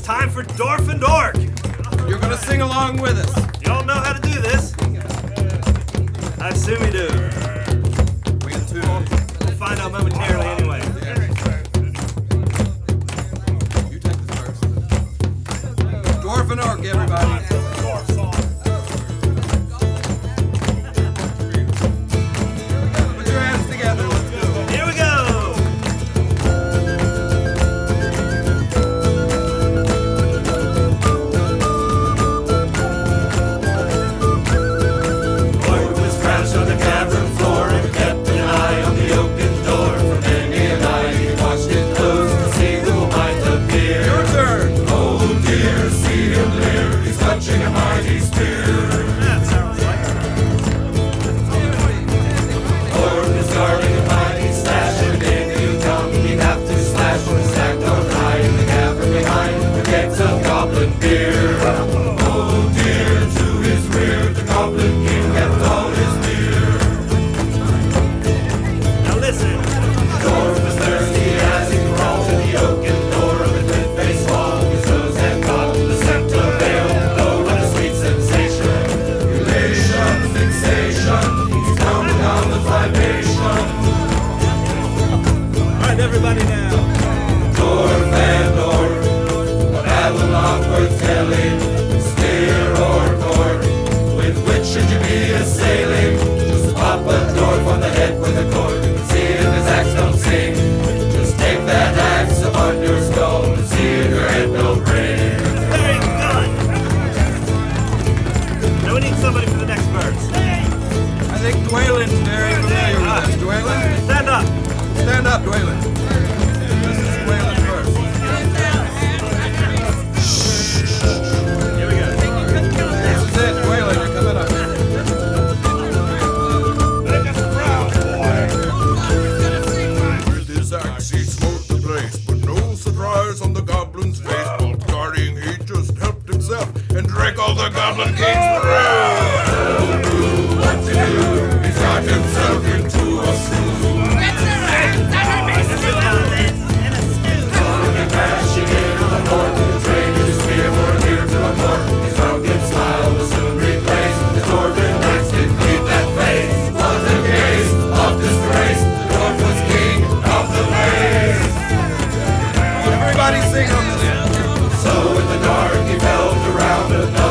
time for Dorf and Dork. You're gonna sing along with us. Y'all know how to do this. I assume you do. We too. We'll find out momentarily anyway. You take this first. Dwarf and Orc, everybody. Put your hands together. Let's go. Here we go. Orc was crouched on the cavern floor and kept an eye on the oaken door. For many a night he watched it close to see who might appear. Your turn. Oh dear, see him leer, he's clutching a mighty spear. That sounds like Orc is guarding a mighty slash, and in you come he'd have to slash. Or stacked on high in the cavern behind the gates of goblin beer. Oh dear, to his rear the goblin king kept all his beer. Now listen. Dwarf was thirsty as he crawled to the oaken door of the cliff-faced wall. His nose had caught the scent of ale. Oh, what a sweet sensation! Elation, fixation, he's pounding on the libation. All right, everybody now. Dwarf and Orc, a battle not worth telling. Spear or cork, with which should you be assailing? Just pop a dwarf on the head with a cork and see if his axe don't sing. Just take that axe upon your skull and see if your head don't ring. Very good. Now we need somebody for the next verse. I think Dwalin's very familiar with this. Dwalin, Stand up. stand up, Dwalin. This is Dwalin first. Here we go. This is it, Dwalin, you're coming up. With his axe he smote the place, but no surprise on the goblin's face. While guarding, he just helped himself and drank all the goblin king's breath. What to do? He's got himself into a stew. Mashing in on the north, training his spear for a year to a court. His drunken smile will soon replace the dwarven knights did leave that face. Was a case of disgrace. The dwarf was king of the place. Everybody sing on this. So in the dark he felt around another